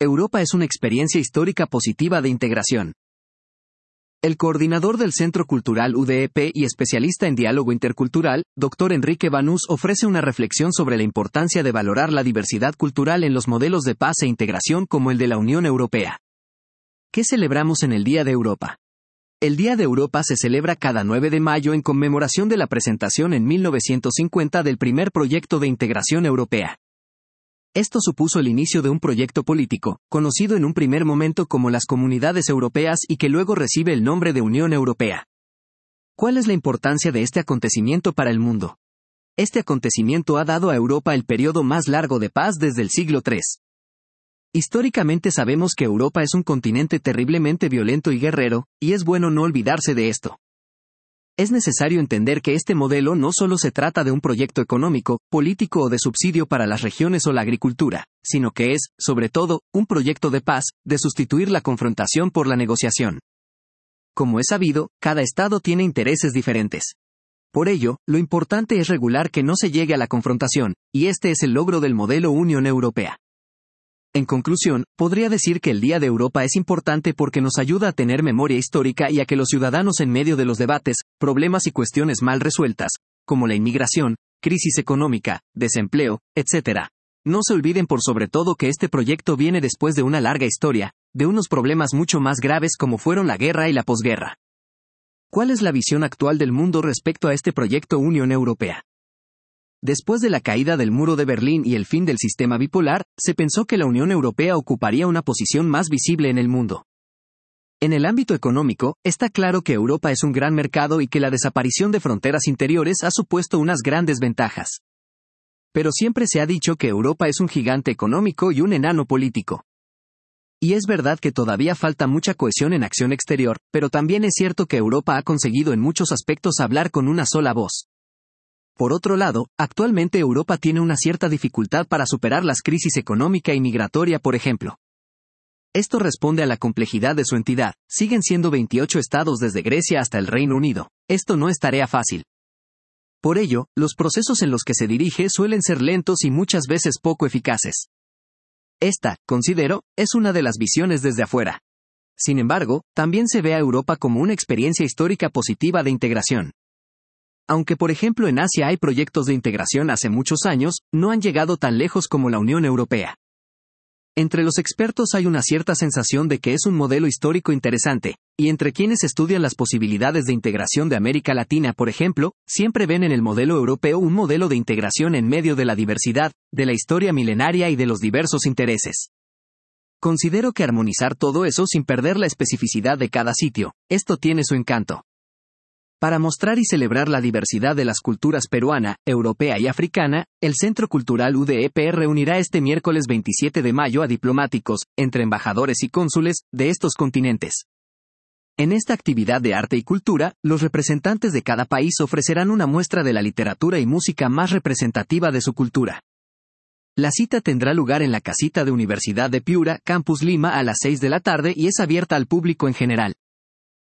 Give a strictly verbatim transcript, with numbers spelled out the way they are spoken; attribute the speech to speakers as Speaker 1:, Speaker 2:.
Speaker 1: Europa es una experiencia histórica positiva de integración. El coordinador del Centro Cultural U D E P y especialista en diálogo intercultural, doctor Enrique Banús, ofrece una reflexión sobre la importancia de valorar la diversidad cultural en los modelos de paz e integración como el de la Unión Europea. ¿Qué celebramos en el Día de Europa? El Día de Europa se celebra cada nueve de mayo en conmemoración de la presentación en mil novecientos cincuenta del primer proyecto de integración europea. Esto supuso el inicio de un proyecto político, conocido en un primer momento como las Comunidades Europeas y que luego recibe el nombre de Unión Europea. ¿Cuál es la importancia de este acontecimiento para el mundo? Este acontecimiento ha dado a Europa el periodo más largo de paz desde el siglo tercero. Históricamente sabemos que Europa es un continente terriblemente violento y guerrero, y es bueno no olvidarse de esto. Es necesario entender que este modelo no solo se trata de un proyecto económico, político o de subsidio para las regiones o la agricultura, sino que es, sobre todo, un proyecto de paz, de sustituir la confrontación por la negociación. Como es sabido, cada Estado tiene intereses diferentes. Por ello, lo importante es regular que no se llegue a la confrontación, y este es el logro del modelo Unión Europea. En conclusión, podría decir que el Día de Europa es importante porque nos ayuda a tener memoria histórica y a que los ciudadanos en medio de los debates, problemas y cuestiones mal resueltas, como la inmigración, crisis económica, desempleo, etcétera, no se olviden por sobre todo que este proyecto viene después de una larga historia, de unos problemas mucho más graves como fueron la guerra y la posguerra. ¿Cuál es la visión actual del mundo respecto a este proyecto Unión Europea? Después de la caída del muro de Berlín y el fin del sistema bipolar, se pensó que la Unión Europea ocuparía una posición más visible en el mundo. En el ámbito económico, está claro que Europa es un gran mercado y que la desaparición de fronteras interiores ha supuesto unas grandes ventajas. Pero siempre se ha dicho que Europa es un gigante económico y un enano político. Y es verdad que todavía falta mucha cohesión en acción exterior, pero también es cierto que Europa ha conseguido en muchos aspectos hablar con una sola voz. Por otro lado, actualmente Europa tiene una cierta dificultad para superar las crisis económica y migratoria, por ejemplo. Esto responde a la complejidad de su entidad, siguen siendo veintiocho estados desde Grecia hasta el Reino Unido, esto no es tarea fácil. Por ello, los procesos en los que se dirige suelen ser lentos y muchas veces poco eficaces. Esta, considero, es una de las visiones desde afuera. Sin embargo, también se ve a Europa como una experiencia histórica positiva de integración. Aunque por ejemplo en Asia hay proyectos de integración hace muchos años, no han llegado tan lejos como la Unión Europea. Entre los expertos hay una cierta sensación de que es un modelo histórico interesante, y entre quienes estudian las posibilidades de integración de América Latina, por ejemplo, siempre ven en el modelo europeo un modelo de integración en medio de la diversidad, de la historia milenaria y de los diversos intereses. Considero que armonizar todo eso sin perder la especificidad de cada sitio, esto tiene su encanto. Para mostrar y celebrar la diversidad de las culturas peruana, europea y africana, el Centro Cultural U D E P reunirá este miércoles veintisiete de mayo a diplomáticos, entre embajadores y cónsules, de estos continentes. En esta actividad de arte y cultura, los representantes de cada país ofrecerán una muestra de la literatura y música más representativa de su cultura. La cita tendrá lugar en la casita de Universidad de Piura, Campus Lima a las seis de la tarde y es abierta al público en general.